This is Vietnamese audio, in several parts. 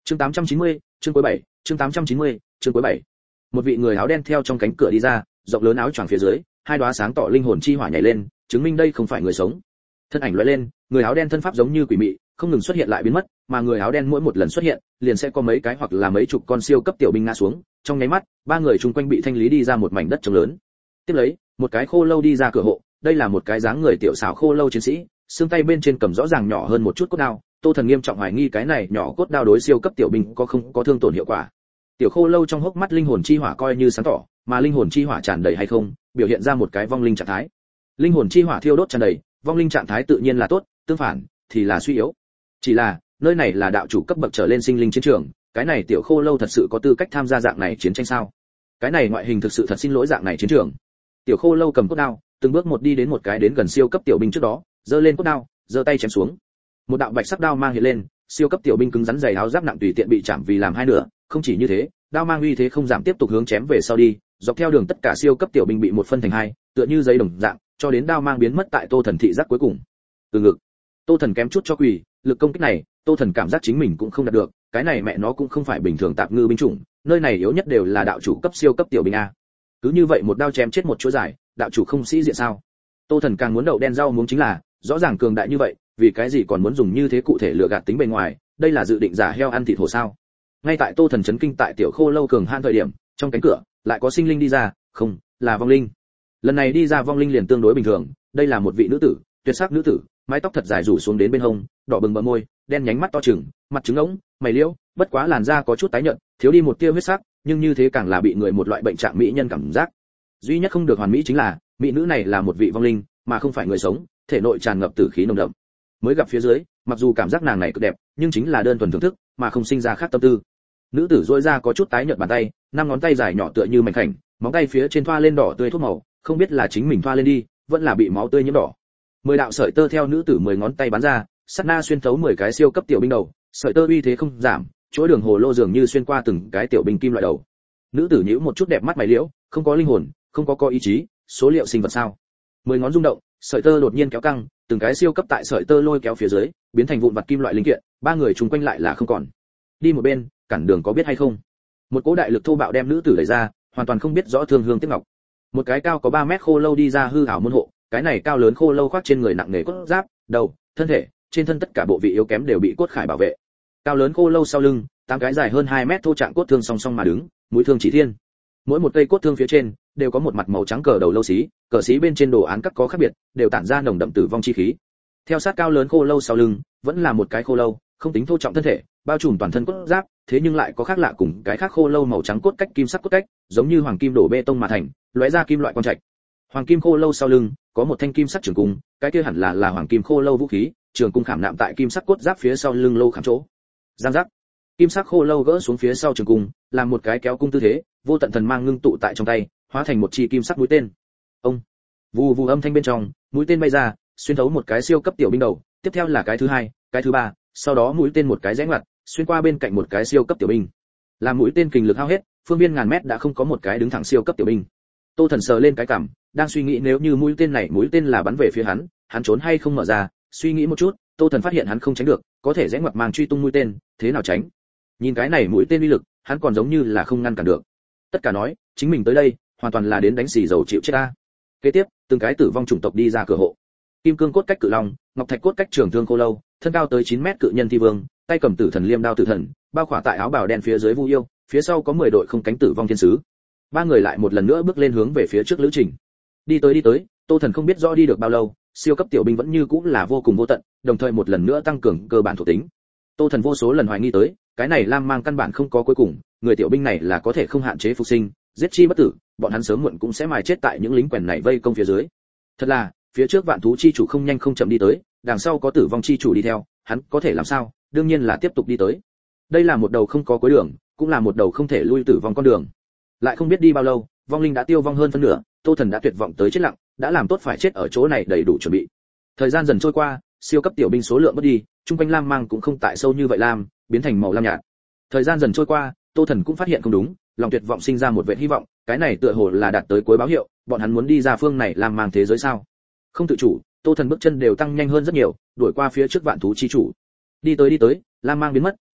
Chương 890, chương cuối 7, chương 890, chương cuối 7. Một vị người áo đen theo trong cánh cửa đi ra, rộng lớn áo choàng phía dưới, hai đóa sáng tỏ linh hồn chi hỏa nhảy lên, chứng minh đây không phải người sống. Thân ảnh lóe lên, người áo đen thân pháp giống như quỷ mị, không ngừng xuất hiện lại biến mất, mà người áo đen mỗi một lần xuất hiện, liền sẽ có mấy cái hoặc là mấy chục con siêu cấp tiểu binh ngã xuống, trong nháy mắt, ba người chung quanh bị thanh lý đi ra một mảnh đất trống lớn. Tiếp lấy, một cái khô lâu đi ra cửa hộ, đây là một cái dáng người tiểu xảo khô lâu chiến sĩ, xương tay bên trên cầm rõ ràng nhỏ hơn một chút cốt đao, Tô Thần nghiêm trọng hoài nghi cái này nhỏ cốt đao đối siêu cấp tiểu binh có không có thương tổn hiệu quả. Tiểu khô lâu trong hốc mắt linh hồn chi hỏa coi như sáng tỏ, mà linh hồn chi hỏa tràn đầy hay không, biểu hiện ra một cái vong linh trạng thái. Linh hồn chi hỏa thiêu đốt tràn đầy, vong linh trạng thái tự nhiên là tốt, tương phản thì là suy yếu. Chỉ là, nơi này là đạo chủ cấp bậc trở lên sinh linh chiến trường, cái này tiểu khô lâu thật sự có tư cách tham gia dạng này chiến tranh sao? Cái này ngoại hình thực sự thật xin lỗi dạng này chiến trường. Tiểu khô lâu cầm cốt đao, từng bước một đi đến một cái đến gần siêu cấp tiểu binh trước đó, giơ lên cốt đao, giơ tay chém xuống. Một đạo bạch sắc đao mang hiện lên, siêu cấp tiểu binh cứng rắn dày áo giáp nặng tùy tiện bị chạm vì làm hai nửa, không chỉ như thế, đao mang uy thế không giảm tiếp tục hướng chém về sau đi, dọc theo đường tất cả siêu cấp tiểu binh bị một phân thành hai, tựa như giấy đồng dạng, cho đến đao mang biến mất tại Tô Thần thị giác cuối cùng. Từ ngực, Tô Thần kém chút cho quỳ, lực công kích này, Tô Thần cảm giác chính mình cũng không đạt được, cái này mẹ nó cũng không phải bình thường tạp ngư binh chủng, nơi này yếu nhất đều là đạo chủ cấp siêu cấp tiểu binh a. Cứ như vậy một đao chém chết một chỗ dài, đạo chủ không sĩ diện sao? Tô Thần càng muốn đậu đen rau muống chính là, rõ ràng cường đại như vậy, vì cái gì còn muốn dùng như thế cụ thể lừa gạt tính bề ngoài, đây là dự định giả heo ăn thịt hổ sao? Ngay tại Tô Thần chấn kinh tại tiểu khô lâu cường han thời điểm, trong cánh cửa lại có sinh linh đi ra, không, là vong linh. Lần này đi ra vong linh liền tương đối bình thường, đây là một vị nữ tử, tuyệt sắc nữ tử, mái tóc thật dài rủ xuống đến bên hông, đỏ bừng bờ môi, đen nhánh mắt to trừng, mặt trứng ống, mày liễu, bất quá làn da có chút tái nhợt, thiếu đi một tia huyết sắc, nhưng như thế càng là bị người một loại bệnh trạng mỹ nhân cảm giác. Duy nhất không được hoàn mỹ chính là, mỹ nữ này là một vị vong linh, mà không phải người sống, thể nội tràn ngập tử khí nồng đậm. Mới gặp phía dưới, mặc dù cảm giác nàng này cực đẹp, nhưng chính là đơn thuần thưởng thức, mà không sinh ra khác tâm tư. Nữ tử duỗi ra có chút tái nhợt bàn tay, năm ngón tay dài nhỏ tựa như mảnh khảnh, móng tay phía trên thoa lên đỏ tươi thuốc màu, không biết là chính mình thoa lên đi, vẫn là bị máu tươi nhiễm đỏ. 10 đạo sợi tơ theo nữ tử 10 ngón tay bắn ra, sát na xuyên thấu 10 cái siêu cấp tiểu binh đầu, sợi tơ uy thế không giảm, chuỗi đường hồ lô dường như xuyên qua từng cái tiểu binh kim loại đầu. Nữ tử nhíu một chút đẹp mắt mày liễu, không có linh hồn, không có ý chí, số liệu sinh vật sao? 10 ngón rung động, sợi tơ đột nhiên kéo căng, từng cái siêu cấp tại sợi tơ lôi kéo phía dưới, biến thành vụn vặt kim loại linh kiện, ba người chung quanh lại là không còn. Đi một bên, cản đường có biết hay không? Một cỗ đại lực thô bạo đem nữ tử đẩy ra, hoàn toàn không biết rõ thương hương tiếc ngọc. Một cái cao có 3 mét khô lâu đi ra hư ảo môn hộ, cái này cao lớn khô lâu khoác trên người nặng nề cốt giáp, đầu, thân thể, trên thân tất cả bộ vị yếu kém đều bị cốt khải bảo vệ. Cao lớn khô lâu sau lưng, 8 cái dài hơn 2 mét thô trạng cốt thương song song mà đứng, mũi thương chỉ thiên. Mỗi một cây cốt thương phía trên đều có một mặt màu trắng cờ đầu lâu xí, cờ xí bên trên đồ án các có khác biệt, đều tản ra nồng đậm tử vong chi khí. Theo sát cao lớn khô lâu sau lưng, vẫn là một cái khô lâu, không tính thô trọng thân thể, bao trùm toàn thân cốt giáp, thế nhưng lại có khác lạ cùng cái khác khô lâu màu trắng cốt cách kim sắc cốt cách, giống như hoàng kim đổ bê tông mà thành, lóe ra kim loại quang trạch. Hoàng kim khô lâu sau lưng có một thanh kim sắc trường cung, cái kia hẳn là hoàng kim khô lâu vũ khí, trường cung khảm nạm tại kim sắc cốt giáp phía sau lưng lâu khảm chỗ. Giang giác. Kim sắc khô lâu gỡ xuống phía sau trường cung, làm một cái kéo cung tư thế, vô tận thần mang ngưng tụ tại trong tay, hóa thành một chi kim sắc mũi tên. Ông. Vù vù âm thanh bên trong, mũi tên bay ra, xuyên thấu một cái siêu cấp tiểu binh đầu, tiếp theo là cái thứ hai, cái thứ ba, sau đó mũi tên một cái rẽ ngoặt, xuyên qua bên cạnh một cái siêu cấp tiểu binh. Làm mũi tên kình lực hao hết, phương viên ngàn mét đã không có một cái đứng thẳng siêu cấp tiểu binh. Tô Thần sờ lên cái cằm, đang suy nghĩ nếu như mũi tên là bắn về phía hắn trốn hay không mở ra, suy nghĩ một chút, Tô Thần phát hiện hắn không tránh được, có thể rẽ ngoặt mang truy tung mũi tên, thế nào tránh? Nhìn cái này mũi tên uy lực, hắn còn giống như là không ngăn cản được. Tất cả nói, chính mình tới đây, hoàn toàn là đến đánh xì dầu chịu chết ta. Kế tiếp, từng cái tử vong chủng tộc đi ra cửa hộ. Kim cương cốt cách cự long, ngọc thạch cốt cách trường thương khô lâu, thân cao tới 9 mét cự nhân thi vương, tay cầm tử thần liêm đao tử thần, bao khỏa tại áo bào đen phía dưới vu yêu, phía sau có 10 đội không cánh tử vong thiên sứ. Ba người lại một lần nữa bước lên hướng về phía trước lữ trình. Đi tới, Tô Thần không biết rõ đi được bao lâu, siêu cấp tiểu binh vẫn như cũng là vô cùng vô tận, đồng thời một lần nữa tăng cường cơ bản thuộc tính. Tô Thần vô số lần hoài nghi tới, cái này lam mang căn bản không có cuối cùng, người tiểu binh này là có thể không hạn chế phục sinh, giết chi bất tử, bọn hắn sớm muộn cũng sẽ mài chết tại những lính quèn này vây công phía dưới. Thật là, phía trước vạn thú chi chủ không nhanh không chậm đi tới, đằng sau có tử vong chi chủ đi theo, hắn có thể làm sao? Đương nhiên là tiếp tục đi tới. Đây là một đầu không có cuối đường, cũng là một đầu không thể lui tử vong con đường. Lại không biết đi bao lâu, vong linh đã tiêu vong hơn phân nửa, Tô Thần đã tuyệt vọng tới chết lặng, đã làm tốt phải chết ở chỗ này đầy đủ chuẩn bị. Thời gian dần trôi qua, siêu cấp tiểu binh số lượng mất đi, trung quanh lam mang cũng không tại sâu như vậy lam, biến thành màu lam nhạt. Thời gian dần trôi qua, Tô Thần cũng phát hiện không đúng, lòng tuyệt vọng sinh ra một vệt hy vọng, cái này tựa hồ là đạt tới cuối báo hiệu, bọn hắn muốn đi ra phương này lam mang thế giới sao? Không tự chủ, Tô Thần bước chân đều tăng nhanh hơn rất nhiều, đuổi qua phía trước vạn thú chi chủ. Đi tới, lam mang biến mất,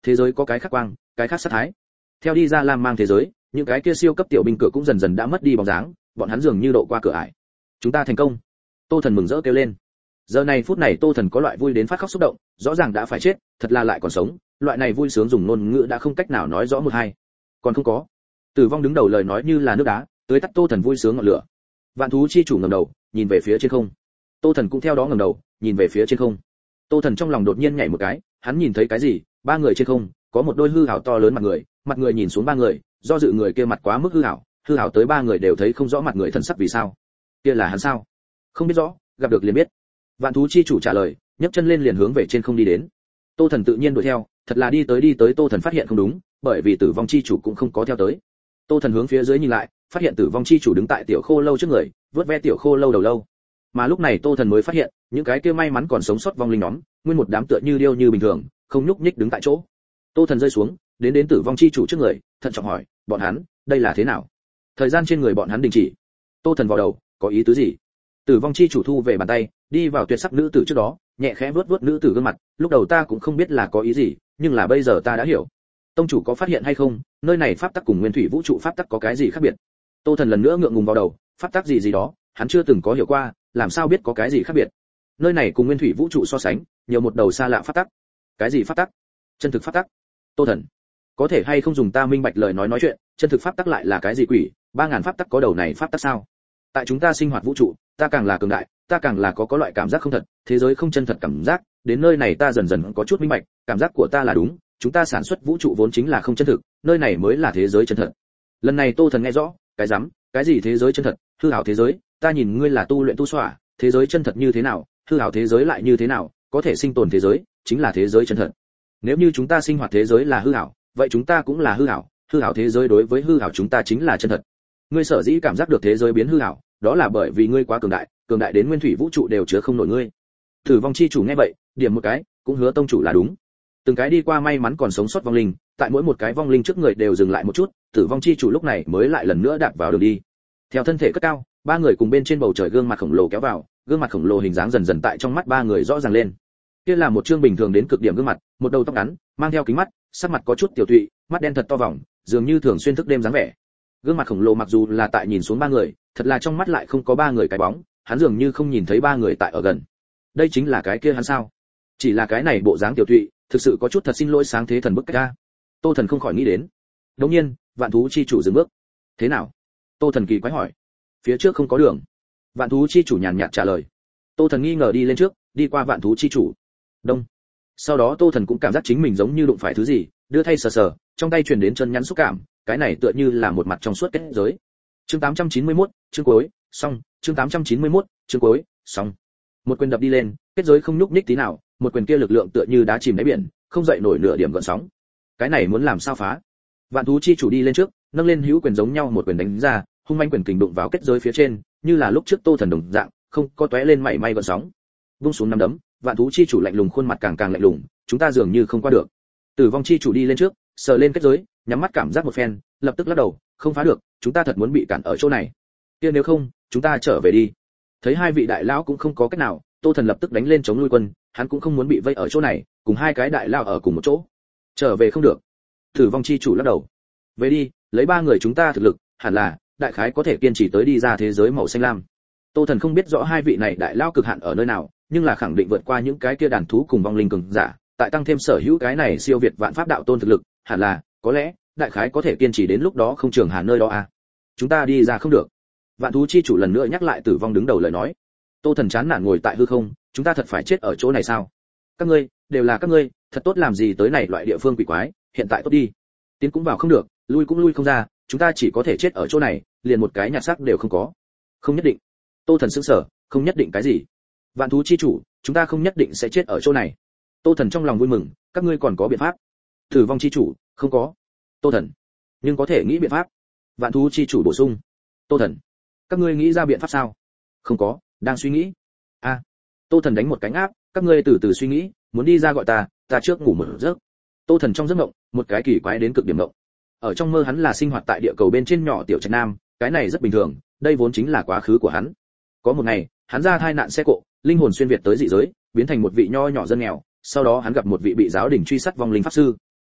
thế giới có cái khác quang, cái khác sát thái. Theo đi ra lam mang thế giới, những cái kia siêu cấp tiểu binh cửa cũng dần dần đã mất đi bóng dáng, bọn hắn dường như độ qua cửa ải. Chúng ta thành công. Tô Thần mừng rỡ kêu lên. Giờ này phút này Tô Thần có loại vui đến phát khóc xúc động, rõ ràng đã phải chết, thật là lại còn sống, loại này vui sướng dùng ngôn ngữ đã không cách nào nói rõ một hai. Còn không có. Tử vong đứng đầu lời nói như là nước đá, tưới tắt Tô Thần vui sướng ngọn lửa. Vạn thú chi chủ ngẩng đầu, nhìn về phía trên không. Tô Thần cũng theo đó ngẩng đầu, nhìn về phía trên không. Tô Thần trong lòng đột nhiên nhảy một cái, hắn nhìn thấy cái gì? Ba người trên không, có một đôi hư ảo to lớn mặt người nhìn xuống ba người, do dự người kia mặt quá mức hư ảo tới ba người đều thấy không rõ mặt người thần sắc vì sao. Kia là hắn sao? Không biết rõ, gặp được liền biết. Vạn thú chi chủ trả lời, nhấc chân lên liền hướng về trên không đi đến. Tô Thần tự nhiên đuổi theo, thật là đi tới Tô Thần phát hiện không đúng, bởi vì tử vong chi chủ cũng không có theo tới. Tô Thần hướng phía dưới nhìn lại, phát hiện tử vong chi chủ đứng tại tiểu khô lâu trước người, vớt ve tiểu khô lâu đầu lâu. Mà lúc này Tô Thần mới phát hiện, những cái kia may mắn còn sống sót vong linh nhóm, nguyên một đám tựa như điêu như bình thường, không nhúc nhích đứng tại chỗ. Tô Thần rơi xuống, đến tử vong chi chủ trước người, thận trọng hỏi, bọn hắn, đây là thế nào? Thời gian trên người bọn hắn đình chỉ. Tô Thần vào đầu, có ý tứ gì? Tử vong chi chủ thu về bàn tay, đi vào tuyệt sắc nữ tử trước đó, nhẹ khẽ vuốt nữ tử gương mặt, lúc đầu ta cũng không biết là có ý gì, nhưng là bây giờ ta đã hiểu. Tông chủ có phát hiện hay không, nơi này pháp tắc cùng nguyên thủy vũ trụ pháp tắc có cái gì khác biệt? Tô Thần lần nữa ngượng ngùng vào đầu, pháp tắc gì đó, hắn chưa từng có hiểu qua, làm sao biết có cái gì khác biệt? Nơi này cùng nguyên thủy vũ trụ so sánh, nhiều một đầu xa lạ pháp tắc. Cái gì pháp tắc? Chân thực pháp tắc. Tô Thần, có thể hay không dùng ta minh bạch lời nói chuyện, chân thực pháp tắc lại là cái gì quỷ? 3000 pháp tắc có đầu này pháp tắc sao? Tại chúng ta sinh hoạt vũ trụ, ta càng là cường đại, ta càng là có loại cảm giác không thật, thế giới không chân thật cảm giác, đến nơi này ta dần dần có chút minh bạch, cảm giác của ta là đúng, chúng ta sản xuất vũ trụ vốn chính là không chân thực, nơi này mới là thế giới chân thật. Lần này Tô Thần nghe rõ, cái rắm, cái gì thế giới chân thật, hư ảo thế giới, ta nhìn ngươi là tu luyện tu xỏa, thế giới chân thật như thế nào, hư ảo thế giới lại như thế nào, có thể sinh tồn thế giới, chính là thế giới chân thật. Nếu như chúng ta sinh hoạt thế giới là hư ảo, vậy chúng ta cũng là hư ảo thế giới đối với hư ảo chúng ta chính là chân thật. Ngươi sở dĩ cảm giác được thế giới biến hư ảo, đó là bởi vì ngươi quá cường đại đến nguyên thủy vũ trụ đều chứa không nổi ngươi. Tử vong chi chủ nghe vậy, điểm một cái, cũng hứa tông chủ là đúng. Từng cái đi qua may mắn còn sống sót vong linh, tại mỗi một cái vong linh trước người đều dừng lại một chút, tử vong chi chủ lúc này mới lại lần nữa đạp vào đường đi. Theo thân thể cất cao, ba người cùng bên trên bầu trời gương mặt khổng lồ kéo vào, gương mặt khổng lồ hình dáng dần dần tại trong mắt ba người rõ ràng lên. Kia là một trương bình thường đến cực điểm gương mặt, một đầu tóc ngắn, mang theo kính mắt, sắc mặt có chút tiểu tụy, mắt đen thật to vòng, dường như thường xuyên thức đêm dáng vẻ. Gương mặt khổng lồ mặc dù là tại nhìn xuống ba người, thật là trong mắt lại không có ba người cái bóng, hắn dường như không nhìn thấy ba người tại ở gần. Đây chính là cái kia hắn sao? Chỉ là cái này bộ dáng tiểu tụy, thực sự có chút thật xin lỗi sáng thế thần bức cách ra. Tô Thần không khỏi nghĩ đến. Đột nhiên, vạn thú chi chủ dừng bước. Thế nào? Tô Thần kỳ quái hỏi. Phía trước không có đường. Vạn thú chi chủ nhàn nhạt trả lời. Tô Thần nghi ngờ đi lên trước, đi qua vạn thú chi chủ. Đông. Sau đó Tô Thần cũng cảm giác chính mình giống như đụng phải thứ gì, đưa thay sờ sờ, trong tay truyền đến chân nhắn xúc cảm, cái này tựa như là một mặt trong suốt kết giới. Chương 891, chương cuối, xong, chương 891, chương cuối, xong. Một quyền đập đi lên, kết giới không nhúc nhích tí nào, một quyền kia lực lượng tựa như đá chìm đáy biển, không dậy nổi nửa điểm gợn sóng. Cái này muốn làm sao phá? Vạn thú chi chủ đi lên trước, nâng lên hữu quyền giống nhau một quyền đánh ra, hung manh quyền kình đụng vào kết giới phía trên, như là lúc trước Tô Thần đồng dạng, không có tóe lên mảy may gợn sóng. Vung xuống năm đấm, vạn thú chi chủ lạnh lùng khuôn mặt càng càng lạnh lùng, chúng ta dường như không qua được. Tử vong chi chủ đi lên trước, sờ lên kết giới, nhắm mắt cảm giác một phen, lập tức lắc đầu, không phá được, chúng ta thật muốn bị cản ở chỗ này. Kia nếu không, chúng ta trở về đi. Thấy hai vị đại lão cũng không có cách nào, Tô Thần lập tức đánh lên chống lui quân, hắn cũng không muốn bị vây ở chỗ này, cùng hai cái đại lão ở cùng một chỗ. Trở về không được. Tử vong chi chủ lắc đầu. Về đi, lấy ba người chúng ta thực lực, hẳn là đại khái có thể kiên trì tới đi ra thế giới màu xanh lam. Tô Thần không biết rõ hai vị này đại lão cực hạn ở nơi nào, nhưng là khẳng định vượt qua những cái kia đàn thú cùng vong linh cường giả, tại tăng thêm sở hữu cái này siêu việt vạn pháp đạo tôn thực lực, hẳn là có lẽ đại khái có thể kiên trì đến lúc đó không trường hà nơi đó à. Chúng ta đi ra không được. Vạn thú chi chủ lần nữa nhắc lại tử vong đứng đầu lời nói. Tô Thần chán nản ngồi tại hư không, chúng ta thật phải chết ở chỗ này sao? Các ngươi, đều là các ngươi, thật tốt làm gì tới này loại địa phương quỷ quái, hiện tại tốt đi. Tiến cũng vào không được, lui cũng lui không ra, chúng ta chỉ có thể chết ở chỗ này, liền một cái nhặt xác đều không có. Không nhất định. Tô Thần sững sờ, không nhất định cái gì? Vạn thú chi chủ, chúng ta không nhất định sẽ chết ở chỗ này. Tô Thần trong lòng vui mừng, các ngươi còn có biện pháp? Tử vong chi chủ, không có. Tô Thần, nhưng có thể nghĩ biện pháp. Vạn thú chi chủ bổ sung. Tô Thần, các ngươi nghĩ ra biện pháp sao? Không có, đang suy nghĩ. A. Tô Thần đánh một cánh áp, các ngươi từ từ suy nghĩ, muốn đi ra gọi ta trước ngủ một giấc. Tô Thần trong giấc mộng, một cái kỳ quái đến cực điểm mộng. Ở trong mơ hắn là sinh hoạt tại địa cầu bên trên nhỏ tiểu trạch nam, cái này rất bình thường, đây vốn chính là quá khứ của hắn. Có một ngày, hắn ra thai nạn xe cộ, linh hồn xuyên việt tới dị giới, biến thành một vị nho nhỏ dân nghèo, sau đó hắn gặp một vị bị giáo đình truy sát vong linh pháp sư.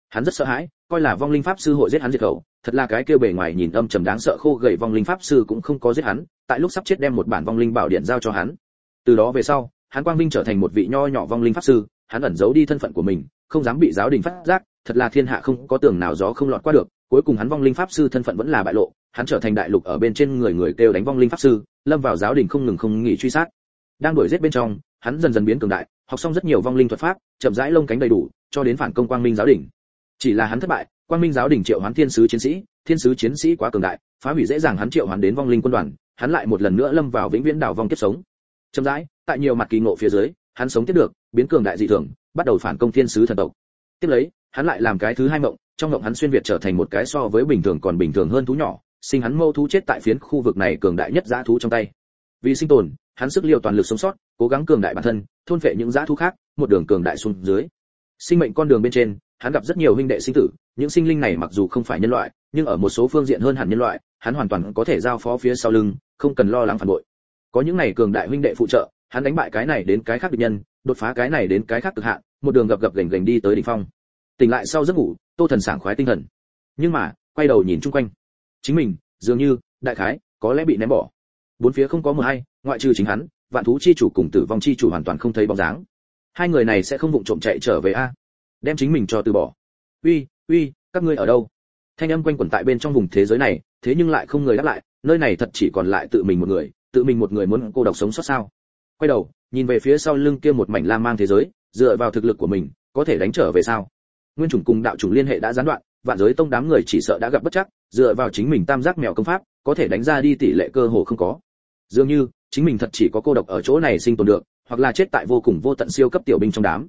Hắn rất sợ hãi, coi là vong linh pháp sư hội giết hắn diệt khẩu, thật là cái kia bề ngoài nhìn âm trầm đáng sợ khô gầy vong linh pháp sư cũng không có giết hắn, tại lúc sắp chết đem một bản vong linh bảo điện giao cho hắn. Từ đó về sau, hắn quang vinh trở thành một vị nho nhỏ vong linh pháp sư, hắn ẩn giấu đi thân phận của mình, không dám bị giáo đình phát giác, thật là thiên hạ không có tường nào gió không lọt qua được, cuối cùng hắn vong linh pháp sư thân phận vẫn là bại lộ, hắn trở thành đại lục ở bên trên người kêu đánh vong linh pháp sư, lâm vào giáo đình không nghỉ truy sát. Đang đuổi giết bên trong, hắn dần dần biến cường đại, học xong rất nhiều vong linh thuật pháp, chậm rãi lông cánh đầy đủ, cho đến phản công quang minh giáo đình. Chỉ là hắn thất bại, quang minh giáo đình triệu hoán thiên sứ chiến sĩ quá cường đại, phá hủy dễ dàng hắn triệu hoán đến vong linh quân đoàn, hắn lại một lần nữa lâm vào vĩnh viễn đảo vong kiếp sống. Chậm rãi, tại nhiều mặt kỳ ngộ phía dưới, hắn sống tiếp được, biến cường đại dị thường, bắt đầu phản công thiên sứ thần tộc. Tiếp lấy, hắn lại làm cái thứ hai mộng, trong mộng hắn xuyên việt trở thành một cái so với bình thường còn bình thường hơn thú nhỏ, sinh hắn mâu thú chết tại phiến khu vực này cường đại nhất dã thú trong tay. Vì sinh tồn, hắn sức liều toàn lực sống sót, cố gắng cường đại bản thân, thôn phệ những dã thú khác, một đường cường đại xuống dưới. Sinh mệnh con đường bên trên, hắn gặp rất nhiều huynh đệ sinh tử, những sinh linh này mặc dù không phải nhân loại, nhưng ở một số phương diện hơn hẳn nhân loại, hắn hoàn toàn có thể giao phó phía sau lưng, không cần lo lắng phản bội. Có những này cường đại huynh đệ phụ trợ, hắn đánh bại cái này đến cái khác địch nhân, đột phá cái này đến cái khác cực hạn, một đường gập ghềnh đi tới đỉnh phong. Tỉnh lại sau giấc ngủ, Tô Thần sảng khoái tinh thần. Nhưng mà, quay đầu nhìn chung quanh, chính mình, dường như, đại khái, có lẽ bị ném bỏ. Bốn phía không có mờ hay, ngoại trừ chính hắn, vạn thú chi chủ cùng tử vong chi chủ hoàn toàn không thấy bóng dáng. Hai người này sẽ không vụng trộm chạy trở về a? Đem chính mình cho từ bỏ. Uy, các ngươi ở đâu? Thanh âm quanh quẩn tại bên trong vùng thế giới này, thế nhưng lại không người đáp lại, nơi này thật chỉ còn lại tự mình một người muốn cô độc sống sót sao? Quay đầu, nhìn về phía sau lưng kia một mảnh lam mang thế giới, dựa vào thực lực của mình, có thể đánh trở về sao? Nguyên chủng cùng đạo chủng liên hệ đã gián đoạn, vạn giới tông đám người chỉ sợ đã gặp bất chắc, dựa vào chính mình tam giác mèo công pháp, có thể đánh ra đi tỷ lệ cơ hồ không có. Dường như, chính mình thật chỉ có cô độc ở chỗ này sinh tồn được, hoặc là chết tại vô cùng vô tận siêu cấp tiểu binh trong đám.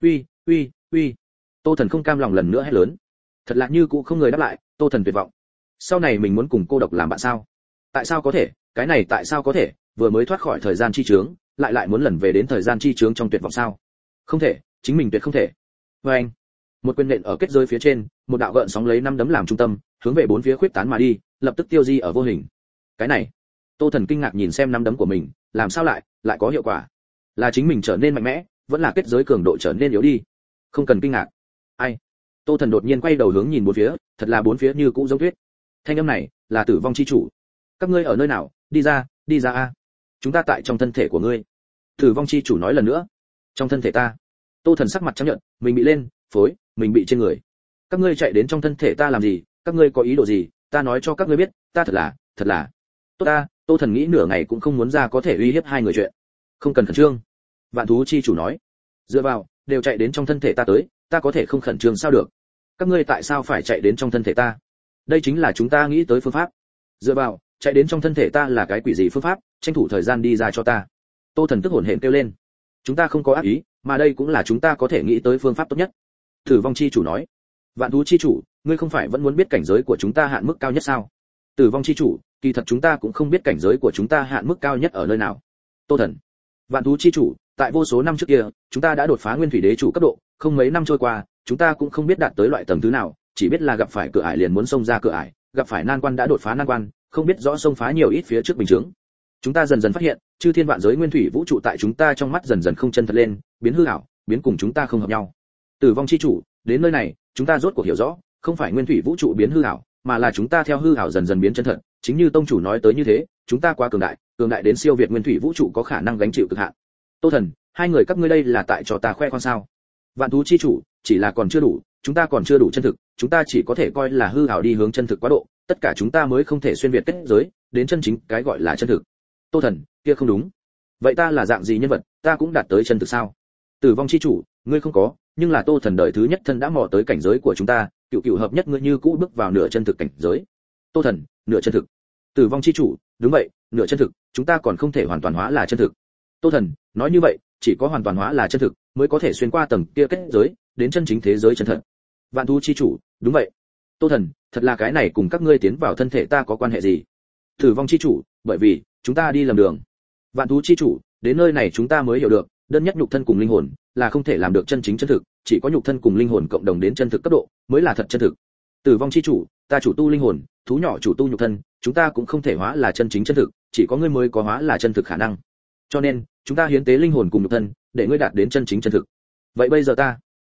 Uy. Tô Thần không cam lòng lần nữa hét lớn. Thật là như cũ không người đáp lại, Tô Thần tuyệt vọng. Sau này mình muốn cùng cô độc làm bạn sao? Tại sao có thể? Cái này tại sao có thể? Vừa mới thoát khỏi thời gian chi chướng, lại muốn lần về đến thời gian chi chướng trong tuyệt vọng sao? Không thể, chính mình tuyệt không thể. Anh, một quyền nện ở kết giới phía trên, một đạo gợn sóng lấy năm đấm làm trung tâm, hướng về bốn phía khuyết tán mà đi, lập tức tiêu di ở vô hình. Cái này, Tô Thần kinh ngạc nhìn xem năm đấm của mình, làm sao lại có hiệu quả? Là chính mình trở nên mạnh mẽ, vẫn là kết giới cường độ trở nên yếu đi? Không cần kinh ngạc. Ai? Tô Thần đột nhiên quay đầu hướng nhìn bốn phía, thật là bốn phía như cũ giống tuyết. Thanh âm này là tử vong chi chủ. Các ngươi ở nơi nào? Đi ra a. Chúng ta tại trong thân thể của ngươi. Tử vong chi chủ nói lần nữa. Trong thân thể ta. Tô Thần sắc mặt trắng nhợt, mình bị lên, phối, mình bị trên người. Các ngươi chạy đến trong thân thể ta làm gì? Các ngươi có ý đồ gì? Ta nói cho các ngươi biết, ta thật là. Tốt ta, Tô Thần nghĩ nửa ngày cũng không muốn ra có thể uy hiếp hai người chuyện. Không cần khẩn trương. Vạn thú chi chủ nói. Dựa vào, đều chạy đến trong thân thể ta tới, ta có thể không khẩn trương sao được? Các ngươi tại sao phải chạy đến trong thân thể ta? Đây chính là chúng ta nghĩ tới phương pháp. Dựa vào, chạy đến trong thân thể ta là cái quỷ gì phương pháp? Tranh thủ thời gian đi ra cho ta. Tô Thần tức hổn hển kêu lên. Chúng ta không có ác ý, mà đây cũng là chúng ta có thể nghĩ tới phương pháp tốt nhất. Tử vong chi chủ nói. Vạn thú chi chủ, ngươi không phải vẫn muốn biết cảnh giới của chúng ta hạn mức cao nhất sao? Tử vong chi chủ, kỳ thật chúng ta cũng không biết cảnh giới của chúng ta hạn mức cao nhất ở nơi nào. Tô Thần. Vạn thú chi chủ, tại vô số năm trước kia, chúng ta đã đột phá nguyên thủy đế chủ cấp độ, không mấy năm trôi qua, chúng ta cũng không biết đạt tới loại tầng thứ nào, chỉ biết là gặp phải cửa ải liền muốn xông ra cửa ải, gặp phải nan quan đã đột phá nan quan, không biết rõ xông phá nhiều ít phía trước bình chứng. Chúng ta dần dần phát hiện, chư thiên vạn giới nguyên thủy vũ trụ tại chúng ta trong mắt dần dần không chân thật lên, biến hư ảo, biến cùng chúng ta không hợp nhau. Tử vong chi chủ, đến nơi này, chúng ta rốt cuộc hiểu rõ, không phải nguyên thủy vũ trụ biến hư ảo, mà là chúng ta theo hư ảo dần dần biến chân thật, chính như tông chủ nói tới như thế, chúng ta quá cường đại đến siêu việt nguyên thủy vũ trụ có khả năng gánh chịu cực hạn. Tô Thần, hai người các ngươi đây là tại cho ta khoe khoang sao? Vạn thú chi chủ, chỉ là còn chưa đủ, chúng ta còn chưa đủ chân thực, chúng ta chỉ có thể coi là hư ảo đi hướng chân thực quá độ, tất cả chúng ta mới không thể xuyên việt kết giới, đến chân chính cái gọi là chân thực. Tô Thần, kia không đúng. Vậy ta là dạng gì nhân vật, ta cũng đạt tới chân thực sao? Tử vong chi chủ, ngươi không có, nhưng là Tô Thần đời thứ nhất thân đã mò tới cảnh giới của chúng ta, cựu hợp nhất ngươi như cũ bước vào nửa chân thực cảnh giới. Tô Thần, nửa chân thực. Tử vong chi chủ, đúng vậy, nửa chân thực, chúng ta còn không thể hoàn toàn hóa là chân thực. Tô Thần, nói như vậy, chỉ có hoàn toàn hóa là chân thực, mới có thể xuyên qua tầng kia kết giới, đến chân chính thế giới chân thật. Vạn thú chi chủ, đúng vậy. Tô Thần, thật là cái này cùng các ngươi tiến vào thân thể ta có quan hệ gì? Tử vong chi chủ, bởi vì chúng ta đi lầm đường. Vạn thú chi chủ, đến nơi này chúng ta mới hiểu được, đơn nhất nhục thân cùng linh hồn là không thể làm được chân chính chân thực, chỉ có nhục thân cùng linh hồn cộng đồng đến chân thực cấp độ, mới là thật chân thực. Tử vong chi chủ, ta chủ tu linh hồn, thú nhỏ chủ tu nhục thân, chúng ta cũng không thể hóa là chân chính chân thực, chỉ có ngươi mới có hóa là chân thực khả năng. Cho nên, chúng ta hiến tế linh hồn cùng nhục thân, để ngươi đạt đến chân chính chân thực. Vậy bây giờ ta,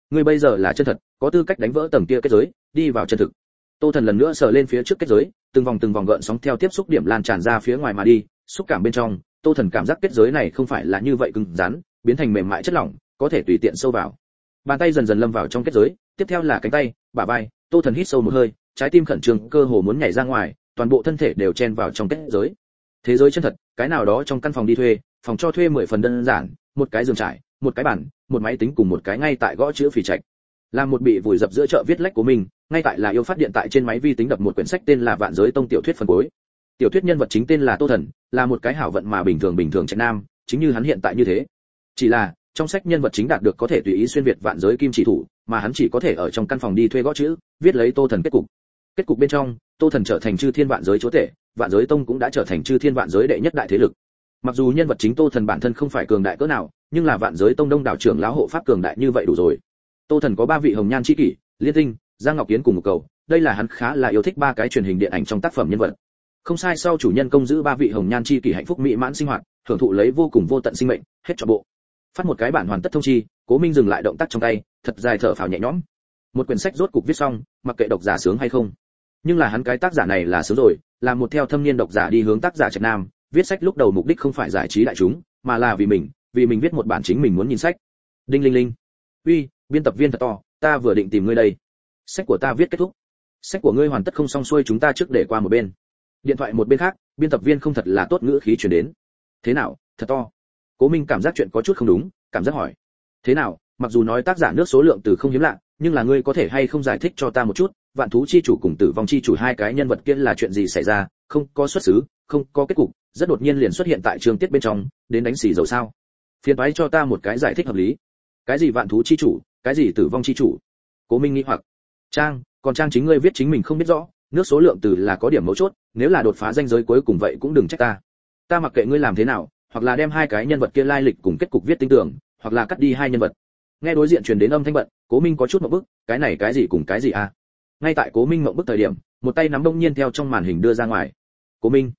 ngươi bây giờ là chân thật, có tư cách đánh vỡ tầng kia kết giới, đi vào chân thực. Tô Thần lần nữa sờ lên phía trước kết giới, từng vòng gợn sóng theo tiếp xúc điểm lan tràn ra phía ngoài mà đi, xúc cảm bên trong, Tô Thần cảm giác kết giới này không phải là như vậy cứng rắn, biến thành mềm mại chất lỏng, có thể tùy tiện sâu vào. Bàn tay dần dần lâm vào trong kết giới, tiếp theo là cánh tay, bả vai, Tô Thần hít sâu một hơi, trái tim khẩn trương, cơ hồ muốn nhảy ra ngoài, toàn bộ thân thể đều chen vào trong kết giới. Thế giới chân thật, cái nào đó trong căn phòng đi thuê, phòng cho thuê 10 phần đơn giản, một cái giường trải, một cái bàn, một máy tính cùng một cái ngay tại gõ chữ phì trạch. Làm một bị vùi dập giữa chợ viết lách của mình, ngay tại là yêu phát điện tại trên máy vi tính đập một quyển sách tên là Vạn Giới Tông tiểu thuyết phần cuối. Tiểu thuyết nhân vật chính tên là Tô Thần, là một cái hảo vận mà bình thường trạch nam, chính như hắn hiện tại như thế. Chỉ là, trong sách nhân vật chính đạt được có thể tùy ý xuyên việt vạn giới kim chỉ thủ, mà hắn chỉ có thể ở trong căn phòng đi thuê gõ chữ, viết lấy Tô Thần kết cục. Kết cục bên trong, Tô Thần trở thành chư thiên vạn giới chúa tể, Vạn Giới Tông cũng đã trở thành chư thiên vạn giới đệ nhất đại thế lực. Mặc dù nhân vật chính Tô Thần bản thân không phải cường đại cỡ nào, nhưng là Vạn Giới Tông đông đảo trưởng lão hộ pháp cường đại như vậy đủ rồi. Tô Thần có 3 vị hồng nhan chi kỷ, Liên Tinh, Giang Ngọc Kiến cùng một cầu, đây là hắn khá là yêu thích 3 cái truyền hình điện ảnh trong tác phẩm nhân vật. Không sai, sau chủ nhân công giữ 3 vị hồng nhan chi kỷ hạnh phúc mỹ mãn sinh hoạt, hưởng thụ lấy vô cùng vô tận sinh mệnh, hết trọn bộ. Phát một cái bản hoàn tất thông chi, Cố Minh dừng lại động tác trong tay, thật dài thở phào nhẹ nhõm. Một quyển sách rốt cục viết xong, mặc kệ độc giả sướng hay không. Nhưng là hắn cái tác giả này là sướng rồi, làm một theo thâm niên độc giả đi hướng tác giả trạch nam, viết sách lúc đầu mục đích không phải giải trí đại chúng, mà là vì mình viết một bản chính mình muốn nhìn sách. Đinh linh linh. Uy, biên tập viên thật to, ta vừa định tìm ngươi đây. Sách của ta viết kết thúc. Sách của ngươi hoàn tất không xong xuôi, chúng ta trước để qua một bên. Điện thoại một bên khác, biên tập viên không thật là tốt ngữ khí truyền đến. Thế nào, thật to. Cố Minh cảm giác chuyện có chút không đúng, cảm giác hỏi. Thế nào, mặc dù nói tác giả nước số lượng từ không hiếm lạ, nhưng là ngươi có thể hay không giải thích cho ta một chút, Vạn thú chi chủ cùng Tử vong chi chủ 2 cái nhân vật kia là chuyện gì xảy ra, không có xuất xứ, không có kết cục, rất đột nhiên liền xuất hiện tại chương tiết bên trong, đến đánh xì dầu sao? Phiền toái cho ta một cái giải thích hợp lý. Cái gì Vạn thú chi chủ, cái gì Tử vong chi chủ? Cố Minh nghĩ hoặc. Còn Trang chính ngươi viết chính mình không biết rõ, nước số lượng từ là có điểm mấu chốt, nếu là đột phá ranh giới cuối cùng vậy cũng đừng trách ta. Ta mặc kệ ngươi làm thế nào, hoặc là đem 2 cái nhân vật kia lai lịch cùng kết cục viết tinh tưởng, hoặc là cắt đi 2 nhân vật. Nghe đối diện truyền đến âm thanh bận, Cố Minh có chút ngượng bức, cái này cái gì cùng cái gì à? Ngay tại Cố Minh ngượng bức thời điểm, một tay nắm bỗng nhiên theo trong màn hình đưa ra ngoài. Cố Minh,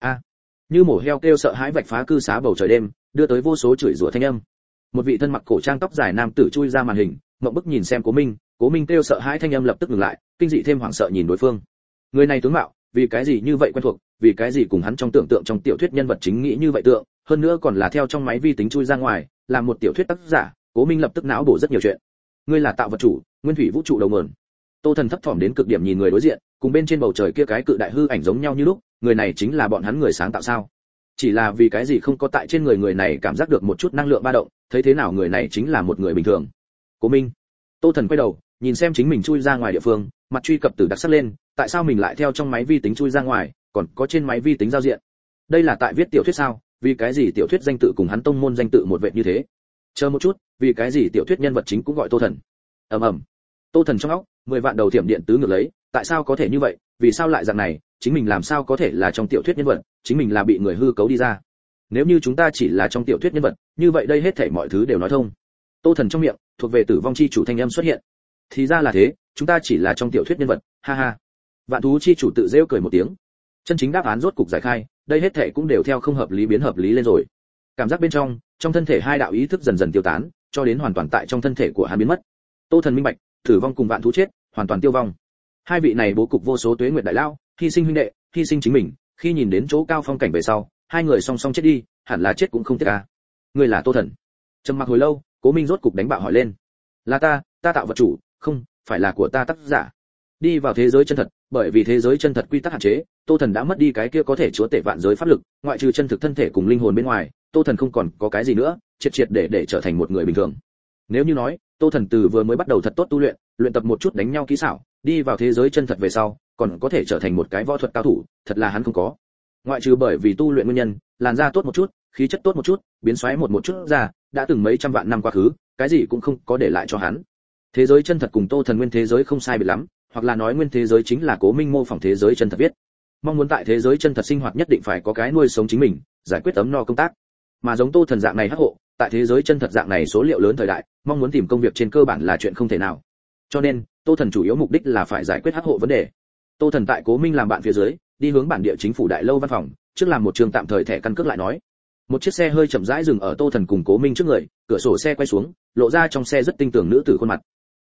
như mổ heo kêu sợ hãi vạch phá cư xá bầu trời đêm, đưa tới vô số chửi rủa thanh âm. Một vị thân mặc cổ trang tóc dài nam tử chui ra màn hình, ngượng bức nhìn xem Cố Minh kêu sợ hãi thanh âm lập tức ngừng lại, kinh dị thêm hoảng sợ nhìn đối phương. Người này tướng mạo, vì cái gì như vậy quen thuộc, vì cái gì cùng hắn trong tưởng tượng trong tiểu thuyết nhân vật chính nghĩ như vậy tượng, hơn nữa còn là theo trong máy vi tính chui ra ngoài, làm một tiểu thuyết tác giả. Cố Minh lập tức não bổ rất nhiều chuyện. Ngươi là tạo vật chủ, nguyên thủy vũ trụ đầu nguồn. Tô Thần thấp thỏm đến cực điểm nhìn người đối diện, cùng bên trên bầu trời kia cái cự đại hư ảnh giống nhau như lúc, người này chính là bọn hắn người sáng tạo sao? Chỉ là vì cái gì không có tại trên người này cảm giác được một chút năng lượng ba động, thấy thế nào người này chính là một người bình thường. Cố Minh. Tô Thần quay đầu, nhìn xem chính mình chui ra ngoài địa phương, mặt truy cập từ đặc sắc lên, tại sao mình lại theo trong máy vi tính chui ra ngoài, còn có trên máy vi tính giao diện. Đây là tại viết tiểu thuyết sao? Vì cái gì tiểu thuyết danh tự cùng hắn tông môn danh tự một vệt như thế? Chờ một chút, vì cái gì tiểu thuyết nhân vật chính cũng gọi Tô Thần? Ầm. Tô Thần trong óc, 10 vạn đầu thiểm điện tứ ngược lấy, tại sao có thể như vậy, vì sao lại dạng này, chính mình làm sao có thể là trong tiểu thuyết nhân vật, chính mình là bị người hư cấu đi ra. Nếu như chúng ta chỉ là trong tiểu thuyết nhân vật, như vậy đây hết thảy mọi thứ đều nói thông. Tô Thần trong miệng, thuộc về Tử vong chi chủ thanh âm xuất hiện. Thì ra là thế, chúng ta chỉ là trong tiểu thuyết nhân vật, ha ha. Vạn thú chi chủ tự rêu cười một tiếng. Chân chính đáp án rốt cục giải khai, đây hết thảy cũng đều theo không hợp lý biến hợp lý lên rồi. Cảm giác bên trong thân thể 2 đạo ý thức dần dần tiêu tán, cho đến hoàn toàn tại trong thân thể của hắn biến mất. Tô Thần minh bạch, tử vong cùng vạn thú chết, hoàn toàn tiêu vong. 2 vị này bố cục vô số tuế nguyệt đại lao, hy sinh huynh đệ, hy sinh chính mình, khi nhìn đến chỗ cao phong cảnh về sau, 2 người song song chết đi, hẳn là chết cũng không tiếc à. Ngươi là Tô Thần? Trầm mặc hồi lâu, Cố Minh rốt cục đánh bạo hỏi lên. Là ta tạo vật chủ, không, phải là của ta tác giả. Đi vào thế giới chân thật, bởi vì thế giới chân thật quy tắc hạn chế, Tô Thần đã mất đi cái kia có thể chúa tể vạn giới pháp lực, ngoại trừ chân thực thân thể cùng linh hồn bên ngoài, Tô Thần không còn có cái gì nữa, triệt để trở thành một người bình thường. Nếu như nói, Tô Thần từ vừa mới bắt đầu thật tốt tu luyện tập một chút đánh nhau kỹ xảo, đi vào thế giới chân thật về sau, còn có thể trở thành một cái võ thuật cao thủ, thật là hắn không có. Ngoại trừ bởi vì tu luyện nguyên nhân, làn da tốt một chút, khí chất tốt một chút, biến xoáy một chút ra, đã từng mấy trăm vạn năm quá khứ, cái gì cũng không có để lại cho hắn. Thế giới chân thật cùng Tô Thần nguyên thế giới không sai biệt lắm, hoặc là nói nguyên thế giới chính là Cố Minh mô phỏng thế giới chân thật viết. Mong muốn tại thế giới chân thật sinh hoạt nhất định phải có cái nuôi sống chính mình, giải quyết ấm no công tác. Mà giống Tô Thần dạng này hắc hộ, tại thế giới chân thật dạng này số liệu lớn thời đại, mong muốn tìm công việc trên cơ bản là chuyện không thể nào. Cho nên, Tô Thần chủ yếu mục đích là phải giải quyết hắc hộ vấn đề. Tô Thần tại Cố Minh làm bạn phía dưới, đi hướng bản địa chính phủ đại lâu văn phòng, trước làm một trường tạm thời thẻ căn cước lại nói. Một chiếc xe hơi chậm rãi dừng ở Tô Thần cùng Cố Minh trước người, cửa sổ xe quay xuống, lộ ra trong xe rất tinh tường nữ tử khuôn mặt.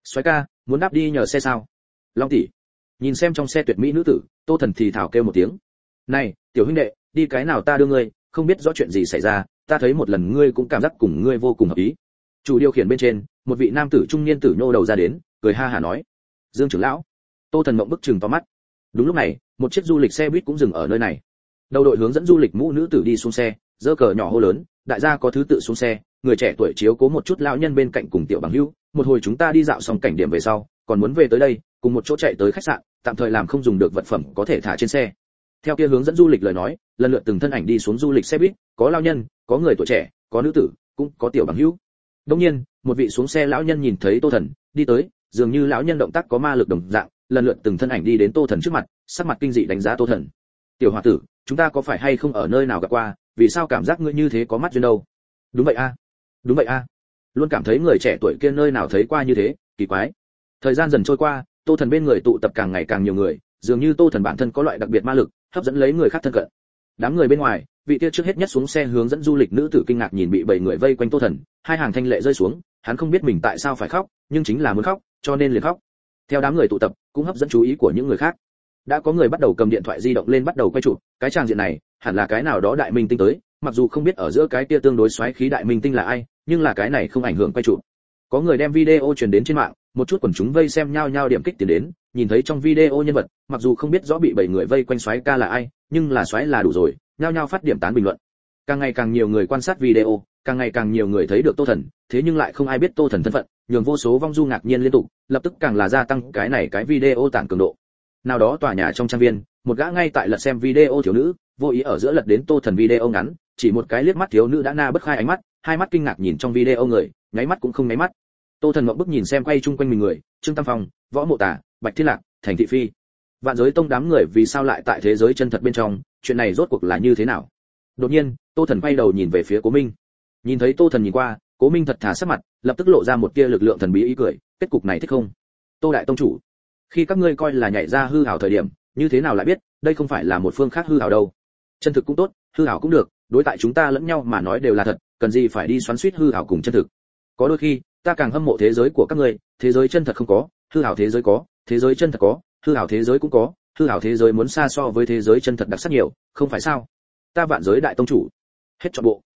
Soái ca, muốn đáp đi nhờ xe sao? Long tỷ. Nhìn xem trong xe tuyệt mỹ nữ tử, Tô Thần thì thào kêu một tiếng. Này, tiểu huynh đệ, đi cái nào ta đưa ngươi, không biết rõ chuyện gì xảy ra, ta thấy một lần ngươi cũng cảm giác cùng ngươi vô cùng hợp ý. Chủ điều khiển bên trên, một vị nam tử trung niên tử nhô đầu ra đến, cười ha hả nói. Dương trưởng lão. Tô Thần mộng bức trừng to mắt. Đúng lúc này, một chiếc du lịch xe buýt cũng dừng ở nơi này. Đầu đội hướng dẫn du lịch mũ nữ tử đi xuống xe, giơ cờ nhỏ hô lớn, đại gia có thứ tự xuống xe, người trẻ tuổi chiếu cố một chút lão nhân bên cạnh cùng tiểu bằng hữu, một hồi chúng ta đi dạo xong cảnh điểm về sau, còn muốn về tới đây, cùng một chỗ chạy tới khách sạn, tạm thời làm không dùng được vật phẩm có thể thả trên xe. Theo kia hướng dẫn du lịch lời nói, lần lượt từng thân ảnh đi xuống du lịch xe buýt, có lão nhân, có người tuổi trẻ, có nữ tử, cũng có tiểu bằng hữu. Đương nhiên, một vị xuống xe lão nhân nhìn thấy Tô Thần đi tới, dường như lão nhân động tác có ma lực đồng dạng, lần lượt từng thân ảnh đi đến Tô Thần trước mặt, sắc mặt kinh dị đánh giá Tô Thần. Tiểu hòa tử, chúng ta có phải hay không ở nơi nào gặp qua, vì sao cảm giác ngươi như thế có mắt duyên đâu? Đúng vậy a, đúng vậy a. Luôn cảm thấy người trẻ tuổi kia nơi nào thấy qua như thế, kỳ quái. Thời gian dần trôi qua, Tô Thần bên người tụ tập càng ngày càng nhiều người, dường như Tô Thần bản thân có loại đặc biệt ma lực, hấp dẫn lấy người khác thân cận. Đám người bên ngoài, vị kia trước hết nhất xuống xe hướng dẫn du lịch nữ tử kinh ngạc nhìn bị 7 người vây quanh Tô Thần, hai hàng thanh lệ rơi xuống, hắn không biết mình tại sao phải khóc, nhưng chính là muốn khóc, cho nên liền khóc. Theo đám người tụ tập, cũng hấp dẫn chú ý của những người khác. Đã có người bắt đầu cầm điện thoại di động lên bắt đầu quay chụp, cái trang diện này, hẳn là cái nào đó đại minh tinh tới, mặc dù không biết ở giữa cái kia tương đối xoáy khí đại minh tinh là ai, nhưng là cái này không ảnh hưởng quay chụp. Có người đem video truyền đến trên mạng, một chút quần chúng vây xem nhau nhau điểm kích tiến đến, nhìn thấy trong video nhân vật, mặc dù không biết rõ bị 7 người vây quanh xoáy ca là ai, nhưng là xoáy là đủ rồi, nhau nhau phát điểm tán bình luận. Càng ngày càng nhiều người quan sát video, càng ngày càng nhiều người thấy được Tô Thần, thế nhưng lại không ai biết Tô Thần thân phận, nhường vô số vong du ngạc nhiên liên tục, lập tức càng là gia tăng cái video tản cường độ. Nào đó tòa nhà trong trang viên, một gã ngay tại lật xem video thiếu nữ, vô ý ở giữa lật đến Tô Thần video ngắn, chỉ một cái liếc mắt thiếu nữ đã na bất khai ánh mắt, hai mắt kinh ngạc nhìn trong video người, nháy mắt cũng không nháy mắt. Tô Thần ngậm bức nhìn xem quay chung quanh mình người, Trương Tam Phong, Võ Mộ Tả, Bạch Thiên Lạc, Thành Thị Phi. Vạn Giới Tông đám người vì sao lại tại thế giới chân thật bên trong, chuyện này rốt cuộc là như thế nào? Đột nhiên, Tô Thần quay đầu nhìn về phía Cố Minh. Nhìn thấy Tô Thần nhìn qua, Cố Minh thật thà sắc mặt, lập tức lộ ra một tia lực lượng thần bí ý cười, kết cục này thích không? Tô đại tông chủ, khi các ngươi coi là nhảy ra hư ảo thời điểm, như thế nào lại biết, đây không phải là một phương khác hư ảo đâu. Chân thực cũng tốt, hư ảo cũng được, đối tại chúng ta lẫn nhau mà nói đều là thật, cần gì phải đi xoắn xuýt hư ảo cùng chân thực. Có đôi khi, ta càng hâm mộ thế giới của các ngươi, thế giới chân thật không có, hư ảo thế giới có, thế giới chân thật có, hư ảo thế giới cũng có, hư ảo thế giới muốn xa so với thế giới chân thật đặc sắc nhiều, không phải sao? Ta Vạn Giới đại tông chủ. Hết trọn bộ.